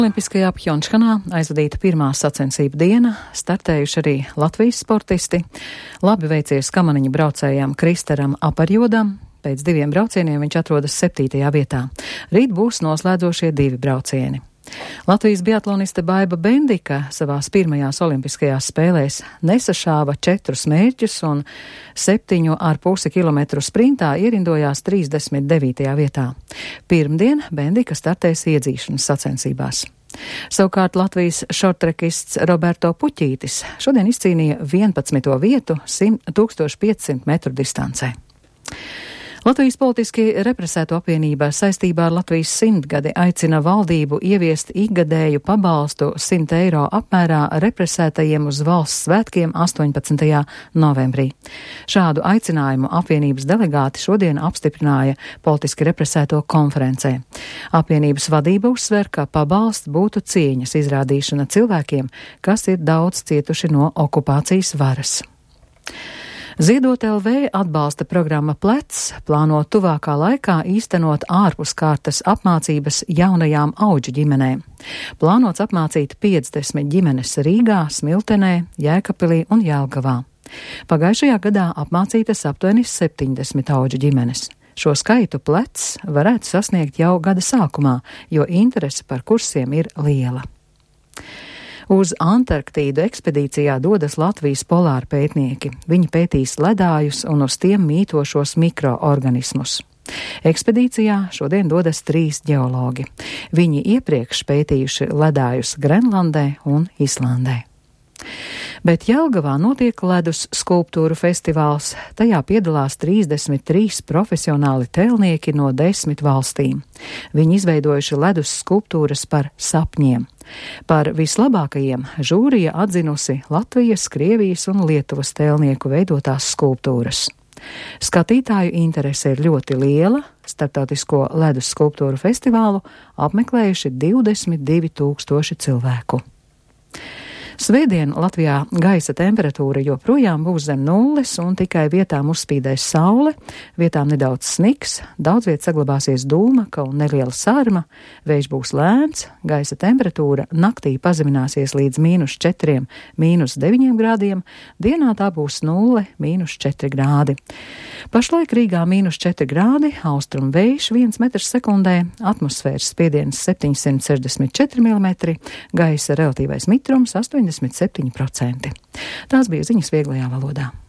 Olimpiskajā Pjončhanā aizvadīta pirmā sacensību diena, startējuši arī Latvijas sportisti. Labi veicies kamaniņu braucējām Kristaram Aparjodam. Pēc 2 braucieniem viņš atrodas 7. vietā. Rīt būs noslēdzošie 2 braucieni. Latvijas biatloniste Baiba Bendika savās pirmajās olimpiskajās spēlēs nesašāva 4 mērķus un 7,5 kilometru sprintā ierindojās 39. vietā. Pirmdien Bendika startēs iedzīšanas sacensībās. Savukārt Latvijas šortrekists Roberto Puķītis šodien izcīnīja 11. vietu 1500 metru distancē. Latvijas politiski represēto apvienība saistībā ar Latvijas 100 gadi aicina valdību ieviest ikgadēju pabalstu 100 eiro apmērā represētajiem uz valsts svētkiem 18. novembrī. Šādu aicinājumu apvienības delegāti šodien apstiprināja politiski represēto konferencē. Apvienības vadība uzsver, ka pabalsts būtu cieņas izrādīšana cilvēkiem, kas ir daudz cietuši no okupācijas varas. Ziedot LV atbalsta programma Plecs plāno tuvākā laikā īstenot ārpus kārtas apmācības jaunajām auģu ģimenēm. Plānots apmācīt 50 ģimenes Rīgā, Smiltenē, Jēkabpilī un Jelgavā. Pagājušajā gadā apmācītas aptuveni 70 auģu ģimenes. Šo skaitu Plecs varētu sasniegt jau gada sākumā, jo interese par kursiem ir liela. Uz Antarktīdu ekspedīcijā dodas Latvijas polāra pētnieki. Viņi pētīs ledājus un uz tiem mītošos mikroorganismus. Ekspedīcijā šodien dodas 3 ģeologi. Viņi iepriekš pētījuši ledājus Grenlandē un Islandē. Bet Jelgavā notiek ledus skulptūru festivāls. Tajā piedalās 33 profesionāli tēlnieki no 10 valstīm. Viņi izveidojuši ledus skulptūras par sapņiem. Par vislabākajiem žūrija atzinusi Latvijas, Krievijas un Lietuvas tēlnieku veidotās skulptūras. Skatītāju interese ir ļoti liela. Starptautisko ledus skulptūru festivālu apmeklējuši 22 000 cilvēku. Svētdien Latvijā gaisa temperatūra joprojām būs zem nulles un tikai vietām uzspīdēs saule, vietām nedaudz sniks, daudz viet saglabāsies dūmaka un neliela sarma, vējš būs lēns, gaisa temperatūra naktī pazemināsies līdz -4, -9 grādiem, dienā tā būs 0, -4 grādi. Pašlaik Rīgā -4 grādi, austrumu vējš 1 metrs sekundē, atmosfēras spiediens 764 mm, gaisa relatīvais mitrums 87%. Tās bija ziņas vieglajā valodā.